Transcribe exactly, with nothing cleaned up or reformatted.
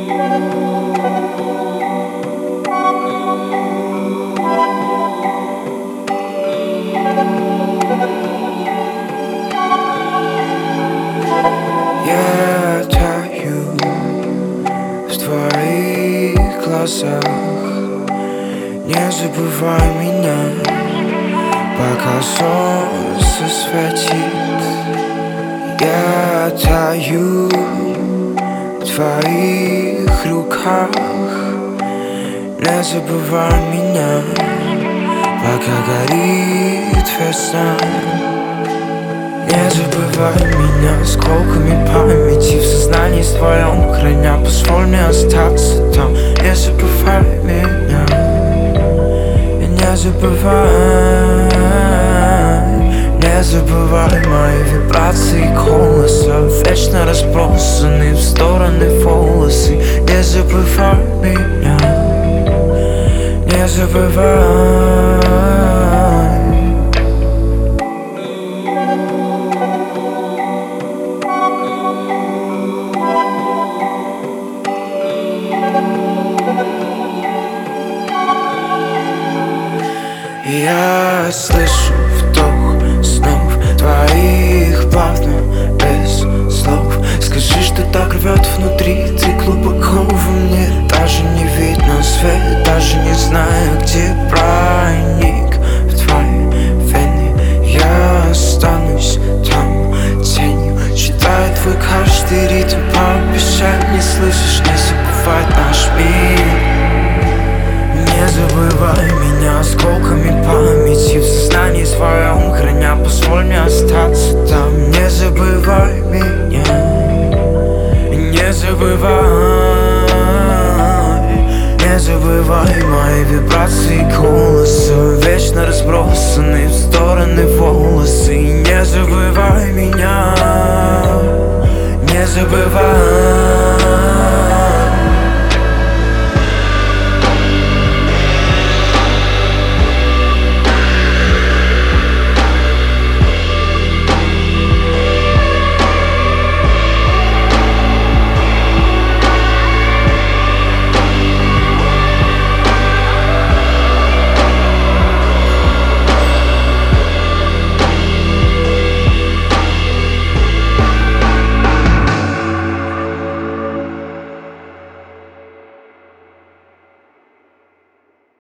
Я таю в твоих глазах. Не забывай меня, пока солнце светит. Я таю в твоих руках. Не забывай меня, пока горит весна. Не забывай меня осколками памяти в сознании своем храня. Позволь мне остаться там. Не забывай меня, не забывай. Не забывай мои вибрации голоса, вечно разбросаны в стороны волосы. Не забывай меня, не забывай. Я слышу вдох снов твоих плавно, без слов. Скажи, что так рвет внутри, ты глубоко во мне. Даже не видно свет, даже не знаю, где проник в твои вены. Я останусь там тенью, читаю твой каждый ритм. Пообещай, не слышишь, не забывай наш мир. Не забывай меня осколками памяти в сознании своем храня. Позволь мне остаться там. Не забывай меня, не забывай. Не забывай мои вибрации голоса, вечно разбросаны в стороны волосы. Не забывай меня, не забывай.